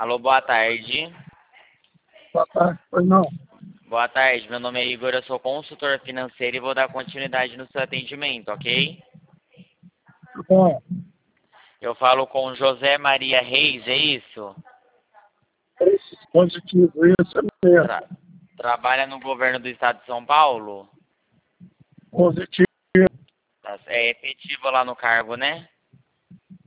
Alô, boa tarde. Boa tarde, pois não. Boa tarde, meu nome é Igor, eu sou consultor financeiro e vou dar continuidade no seu atendimento, ok? Bom, Eu falo com José Maria Reis, é isso? positivo, isso mesmo. Trabalha no governo do estado de São Paulo? Positivo, É efetivo lá no cargo, né?